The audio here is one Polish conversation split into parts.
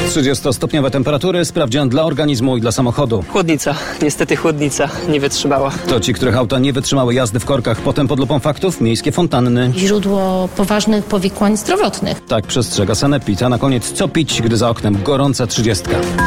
30-stopniowe temperatury, sprawdzian dla organizmu i dla samochodu. Chłodnica, niestety chłodnica nie wytrzymała. To ci, których auta nie wytrzymały jazdy w korkach. Potem pod lupą faktów miejskie fontanny. Źródło poważnych powikłań zdrowotnych. Tak przestrzega Sanepid. A na koniec co pić, gdy za oknem gorąca 30.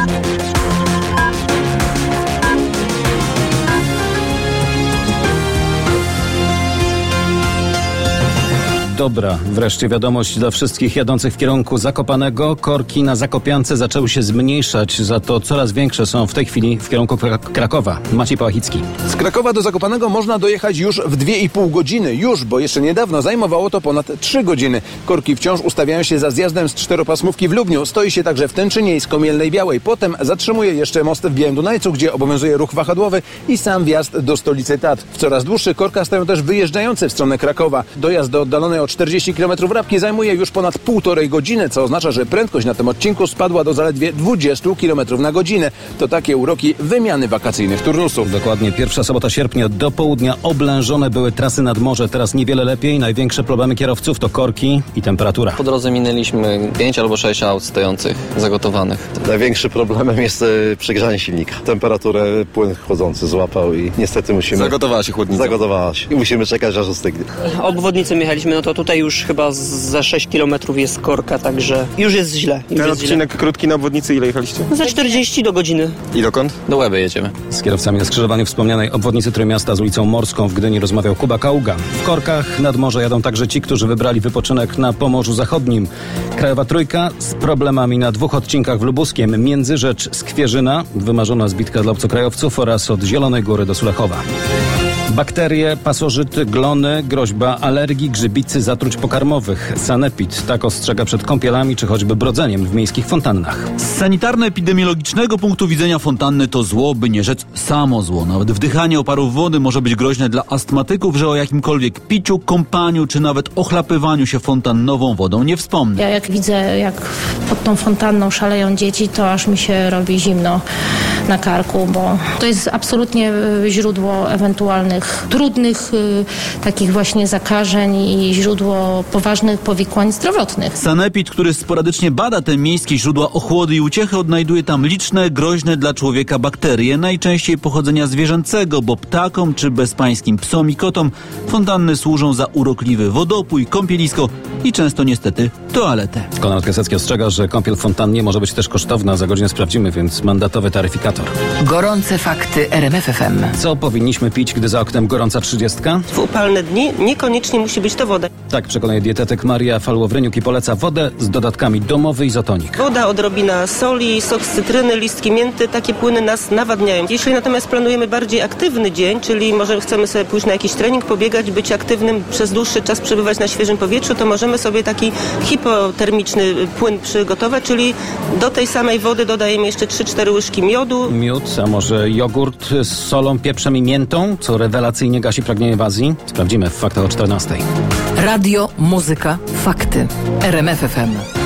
Dobra, wreszcie wiadomość dla wszystkich jadących w kierunku Zakopanego. Korki na Zakopiance zaczęły się zmniejszać, za to coraz większe są w tej chwili w kierunku Krakowa. Maciej Pałachicki. Z Krakowa do Zakopanego można dojechać już w 2,5 godziny. Już, bo jeszcze niedawno zajmowało to ponad 3 godziny. Korki wciąż ustawiają się za zjazdem z czteropasmówki w Lubniu. Stoi się także w Tęczynie i Skomielnej Białej. Potem zatrzymuje jeszcze most w Białym Dunajcu, gdzie obowiązuje ruch wahadłowy i sam wjazd do stolicy Tatr. W coraz dłuższych korkach stoją też wyjeżdżające w stronę Krakowa. Dojazd do oddalonej o 40 km Rabki zajmuje już ponad 1,5 godziny, co oznacza, że prędkość na tym odcinku spadła do zaledwie 20 km na godzinę. To takie uroki wymiany wakacyjnych turnusów. Dokładnie, pierwsza sobota sierpnia do południa oblężone były trasy nad morze. Teraz niewiele lepiej. Największe problemy kierowców to korki i temperatura. Po drodze minęliśmy 5 albo 6 aut stojących, zagotowanych. Największym problemem jest przegrzanie silnika. Temperaturę płyn chłodzący złapał i niestety musimy... Zagotowała się chłodnica. Zagotowała się. I musimy czekać, aż ostygnie. Obwodnicą jechaliśmy, no to tutaj już chyba za 6 km jest korka, także już jest źle. Ten odcinek krótki na obwodnicy ile jechaliście? Za 40 do godziny. I dokąd? Do Łeby jedziemy. Z kierowcami na skrzyżowaniu wspomnianej obwodnicy Trójmiasta z ulicą Morską w Gdyni rozmawiał Kuba Kaługa. W korkach nad morze jadą także ci, którzy wybrali wypoczynek na Pomorzu Zachodnim. Krajowa Trójka z problemami na 2 odcinkach w Lubuskiem. Międzyrzecz Skwierzyna, wymarzona zbitka dla obcokrajowców, oraz od Zielonej Góry do Sulechowa. Bakterie, pasożyty, glony, groźba alergii, grzybicy, zatruć pokarmowych. Sanepid tak ostrzega przed kąpielami czy choćby brodzeniem w miejskich fontannach. Z sanitarno-epidemiologicznego punktu widzenia fontanny to zło, by nie rzec samo zło. Nawet wdychanie oparów wody może być groźne dla astmatyków, że o jakimkolwiek piciu, kąpaniu czy nawet ochlapywaniu się fontannową wodą nie wspomnę. Ja jak widzę, jak pod tą fontanną szaleją dzieci, to aż mi się robi zimno na karku, bo to jest absolutnie źródło ewentualnych trudnych takich właśnie zakażeń i źródło poważnych powikłań zdrowotnych. Sanepid, który sporadycznie bada te miejskie źródła ochłody i uciechy, odnajduje tam liczne, groźne dla człowieka bakterie, najczęściej pochodzenia zwierzęcego, bo ptakom czy bezpańskim psom i kotom fontanny służą za urokliwy wodopój, kąpielisko i często niestety toaletę. Konrad Piasecki ostrzega, że kąpiel w fontannie może być też kosztowna. Za godzinę sprawdzimy, więc mandatowy taryfikator. Gorące fakty RMF FM. Co powinniśmy pić, gdy za oknem gorąca 30? W upalne dni niekoniecznie musi być to woda. Tak przekonuje dietetyk Maria Falłowryniuk i poleca wodę z dodatkami domowy izotonik. Woda, odrobina soli, sok z cytryny, listki mięty, takie płyny nas nawadniają. Jeśli natomiast planujemy bardziej aktywny dzień, czyli może chcemy sobie pójść na jakiś trening, pobiegać, być aktywnym, przez dłuższy czas przebywać na świeżym powietrzu, to możemy sobie taki hipotermiczny płyn przygotować, czyli do tej samej wody dodajemy jeszcze 3-4 łyżki miodu. Miód, a może jogurt z solą, pieprzem i miętą, co rewelacyjnie gasi pragnienie w Azji? Sprawdzimy w Faktach o 14. Radio, muzyka, fakty. RMF FM.